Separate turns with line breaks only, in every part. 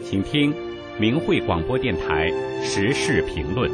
请听明慧广播电台时事评论。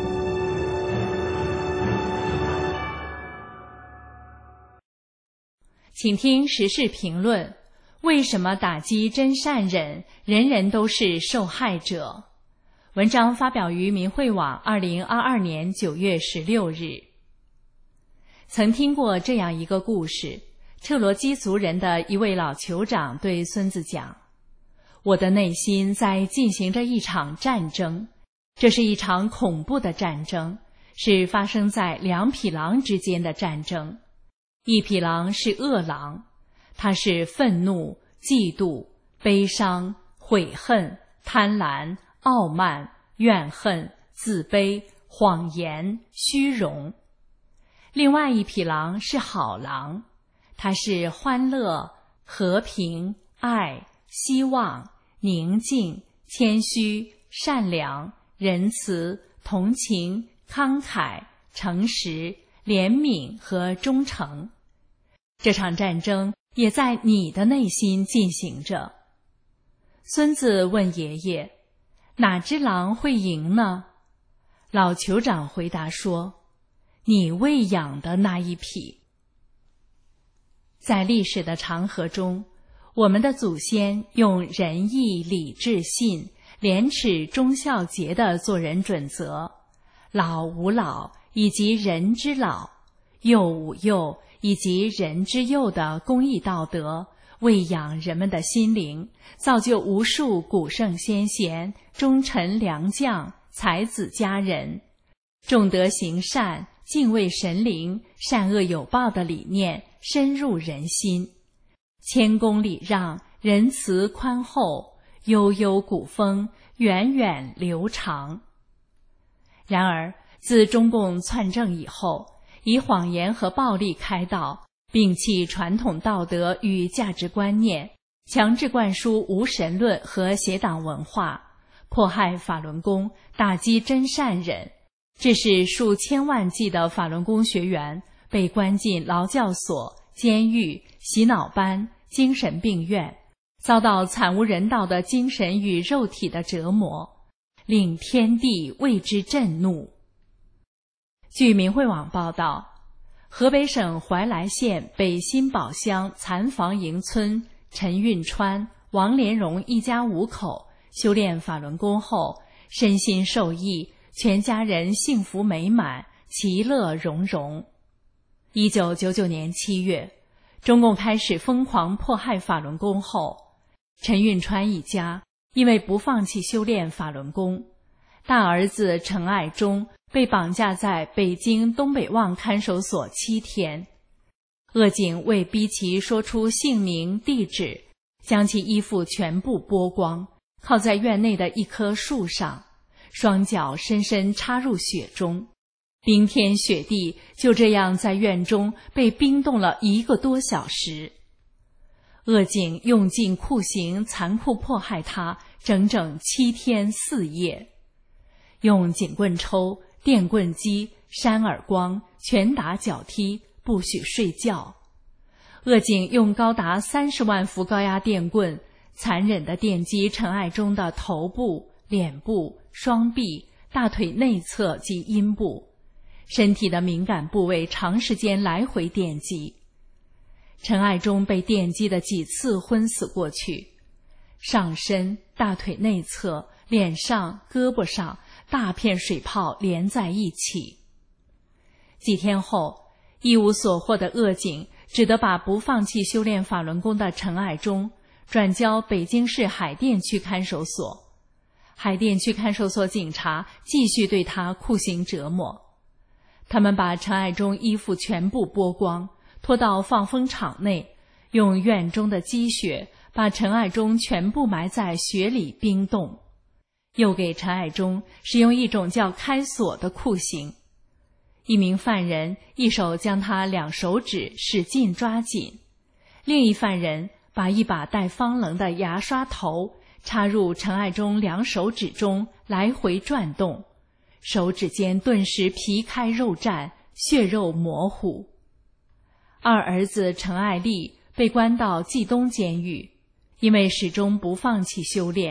请听时事评论：为什么打击真善忍，人人都是受害者？文章发表于明慧网2022年9月16日。曾听过这样一个故事，彻罗基族人的一位老酋长对孙子讲：我的内心在进行着一场战争，这是一场恐怖的战争，是发生在两匹狼之间的战争。一匹狼是恶狼，它是愤怒、嫉妒、悲伤、悔恨、贪婪、傲慢、怨恨、自卑、谎言、虚荣。另外一匹狼是好狼，它是欢乐、和平、爱、希望、宁静、谦虚、善良、仁慈、同情、慷慨、诚实、怜悯和忠诚。这场战争也在你的内心进行着。孙子问爷爷：哪只狼会赢呢？老酋长回答说：你喂养的那一匹。在历史的长河中，我们的祖先用仁义礼智信、廉耻忠孝节的做人准则，老吾老以及人之老，幼吾幼以及人之幼的公益道德，喂养人们的心灵，造就无数古圣先贤、忠臣良将、才子佳人。重德行善、敬畏神灵、善恶有报的理念深入人心，谦恭礼让、仁慈宽厚、悠悠古风源远流长。然而，自中共篡政以后，以谎言和暴力开道，摒弃传统道德与价值观念，强制灌输无神论和邪党文化，迫害法轮功，打击真善忍，致使数千万计的法轮功学员被关进劳教所、监狱、洗脑班、精神病院，遭到惨无人道的精神与肉体的折磨，令天地为之震怒。据明慧网报道，河北省怀来县北新堡乡残房营村陈运川、王连荣一家5口修炼法轮功后，身心受益，全家人幸福美满，其乐融融。1999年7月，中共开始疯狂迫害法轮功后，陈运川一家因为不放弃修炼法轮功，大儿子陈爱忠被绑架在北京东北旺看守所7天。恶警为逼其说出姓名地址，将其衣服全部剥光，靠在院内的一棵树上，双脚深深插入雪中，冰天雪地就这样在院中被冰冻了1个多小时。恶警用尽酷刑残酷迫害他整整7天4夜，用警棍抽、电棍击、扇耳光、拳打脚踢，不许睡觉。恶警用高达30万伏高压电棍残忍地电击陈爱忠的头部、脸部、双臂、大腿内侧及阴部，身体的敏感部位长时间来回电击。陈爱忠被电击的几次昏死过去，上身、大腿内侧、脸上、胳膊上大片水泡连在一起。几天后，一无所获的恶警只得把不放弃修炼法轮功的陈爱忠转交北京市海淀区看守所。海淀区看守所警察继续对他酷刑折磨，他们把陈爱忠衣服全部剥光，拖到放风场内，用院中的积雪把陈爱忠全部埋在雪里冰冻，又给陈爱忠使用一种叫开锁的酷刑。一名犯人一手将他2手指使劲抓紧，另一犯人把一把带方棱的牙刷头插入陈爱忠2手指中来回转动，手指间顿时皮开肉绽，血肉模糊。二儿子陈爱丽被关到冀东监狱，因为始终不放弃修炼，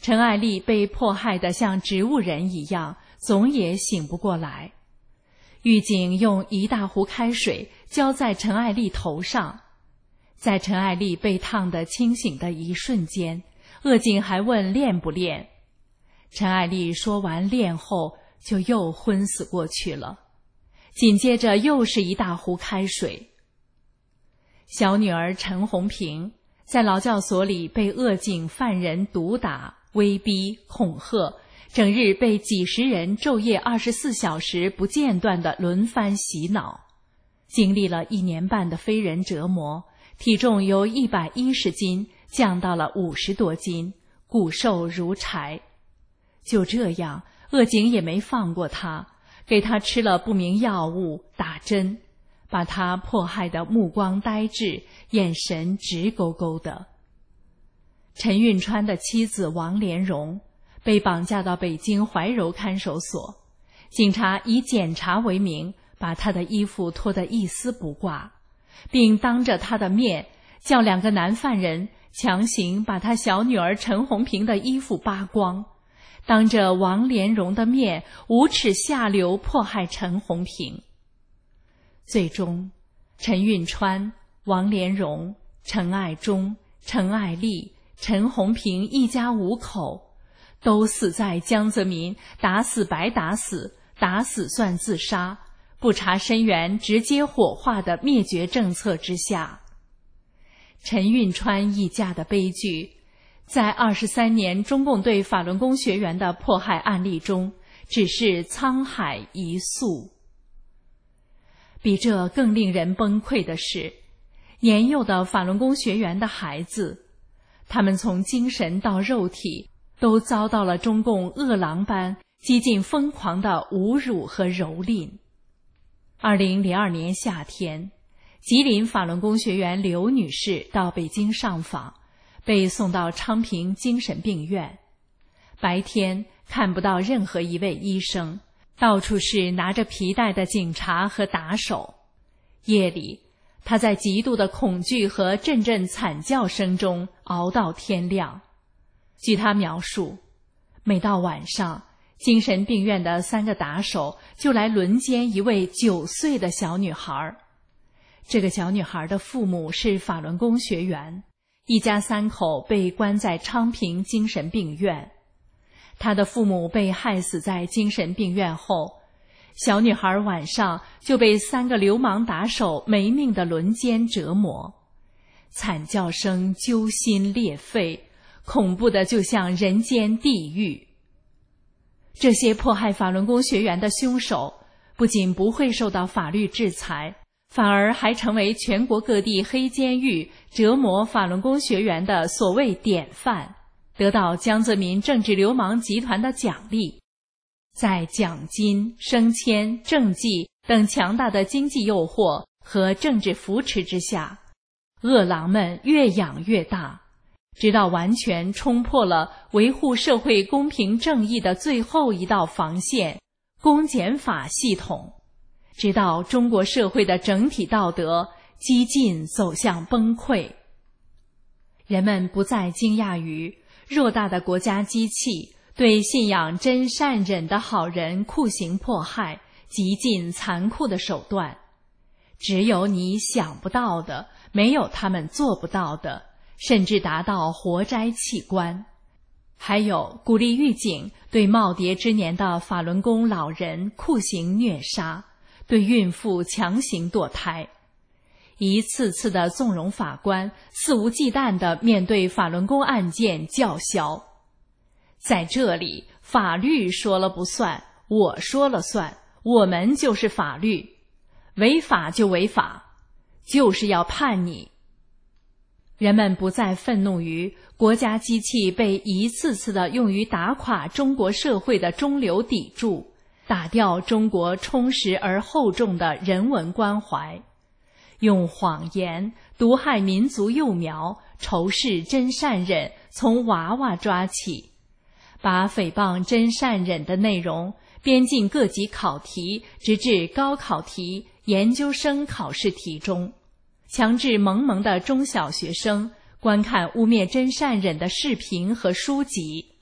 陈爱丽被迫害得像植物人一样，总也醒不过来。狱警用一大壶开水浇在陈爱丽头上，在陈爱丽被烫得清醒的一瞬间，恶警还问练不练。陈爱丽说完练后，就又昏死过去了。紧接着又是一大壶开水。小女儿陈红萍在劳教所里被恶警犯人毒打、威逼、恐吓，整日被几十人昼夜24小时不间断地轮番洗脑，经历了1年半的非人折磨，体重由110斤降到了50多斤，骨瘦如柴。就这样，恶警也没放过他，给他吃了不明药物，打针，把他迫害得目光呆滞，眼神直勾勾的。陈运川的妻子王莲蓉被绑架到北京怀柔看守所，警察以检查为名，把他的衣服脱得一丝不挂，并当着他的面叫2个男犯人强行把他小女儿陈红萍的衣服扒光，当着王莲蓉的面无耻下流迫害陈红萍。最终，陈运川、王莲蓉、陈爱忠、陈爱丽、陈红萍一家5口都死在江泽民打死白打死，打死算自杀，不查身源直接火化的灭绝政策之下。陈运川一家的悲剧，在23年中共对法轮功学员的迫害案例中，只是沧海一粟。比这更令人崩溃的是，年幼的法轮功学员的孩子，他们从精神到肉体都遭到了中共恶狼般几近疯狂的侮辱和蹂躏。2002年夏天，吉林法轮功学员刘女士到北京上访，被送到昌平精神病院。白天看不到任何一位医生，到处是拿着皮带的警察和打手。夜里，她在极度的恐惧和阵阵惨叫声中熬到天亮。据她描述，每到晚上，精神病院的3个打手就来轮奸一位9岁的小女孩。这个小女孩的父母是法轮功学员，一家3口被关在昌平精神病院。她的父母被害死在精神病院后，小女孩晚上就被3个流氓打手没命的轮奸折磨，惨叫声揪心裂肺，恐怖的就像人间地狱。这些迫害法轮功学员的凶手不仅不会受到法律制裁，反而还成为全国各地黑监狱折磨法轮功学员的所谓典范，得到江泽民政治流氓集团的奖励。在奖金、升迁、政绩等强大的经济诱惑和政治扶持之下，恶狼们越养越大，直到完全冲破了维护社会公平正义的最后一道防线——公检法系统，直到中国社会的整体道德几近走向崩溃。人们不再惊讶于偌大的国家机器对信仰真善忍的好人酷刑迫害，极尽残酷的手段。只有你想不到的，没有他们做不到的，甚至达到活摘器官。还有鼓励狱警对耄耋之年的法轮功老人酷刑虐杀，对孕妇强行堕胎，一次次的纵容法官肆无忌惮地面对法轮功案件叫嚣。在这里，法律说了不算，我说了算，我们就是法律，违法就违法，就是要判你。人们不再愤怒于国家机器被一次次地用于打垮中国社会的中流砥柱，打掉中国充实而厚重的人文关怀，用谎言毒害民族幼苗，仇视真善忍从娃娃抓起，把诽谤真善忍的内容编进各级考题，直至高考题、研究生考试题中，强制萌萌的中小学生观看污蔑真善忍的视频和书籍，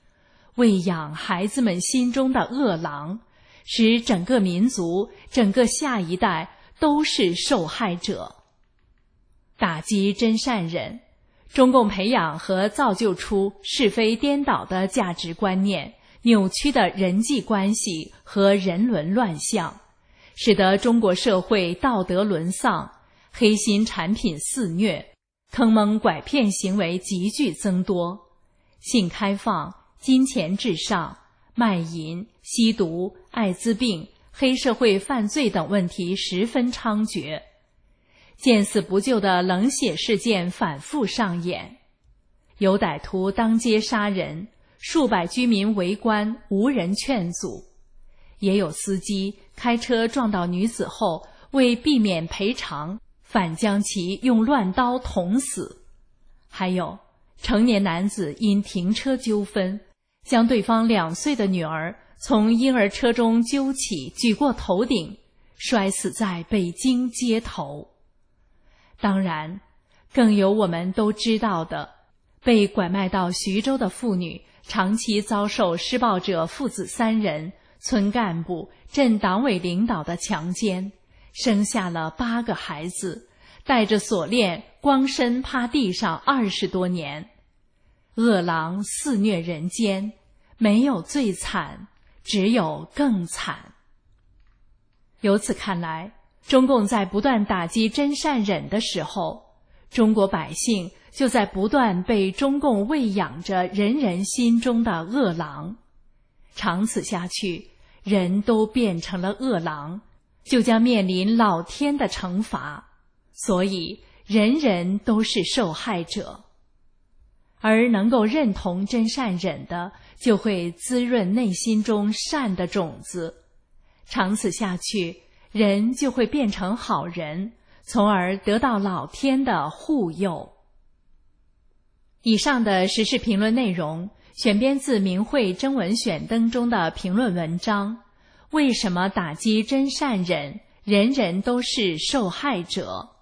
喂养孩子们心中的恶狼，使整个民族、整个下一代都是受害者。打击真善忍，中共培养和造就出是非颠倒的价值观念，扭曲的人际关系和人伦乱象，使得中国社会道德沦丧，黑心产品肆虐，坑蒙拐骗行为急剧增多，性开放、金钱至上、卖淫、吸毒、艾滋病、黑社会犯罪等问题十分猖獗，见死不救的冷血事件反复上演，有歹徒当街杀人，数百居民围观无人劝阻，也有司机开车撞到女子后，为避免赔偿，反将其用乱刀捅死，还有成年男子因停车纠纷，将对方2岁的女儿从婴儿车中揪起，举过头顶，摔死在北京街头。当然，更有我们都知道的，被拐卖到徐州的妇女长期遭受施暴者父子3人、村干部、镇党委领导的强奸，生下了8个孩子，带着锁链光身趴地上20多年。恶狼肆虐人间，没有最惨，只有更惨。由此看来，中共在不断打击真善忍的时候，中国百姓就在不断被中共喂养着人人心中的恶狼。长此下去，人都变成了恶狼，就将面临老天的惩罚，所以人人都是受害者。而能够认同真善忍的，就会滋润内心中善的种子，长此下去，人就会变成好人，从而得到老天的护佑。以上的时事评论内容选编自明慧征文选登中的评论文章《为什么打击真善忍，人人都是受害者》。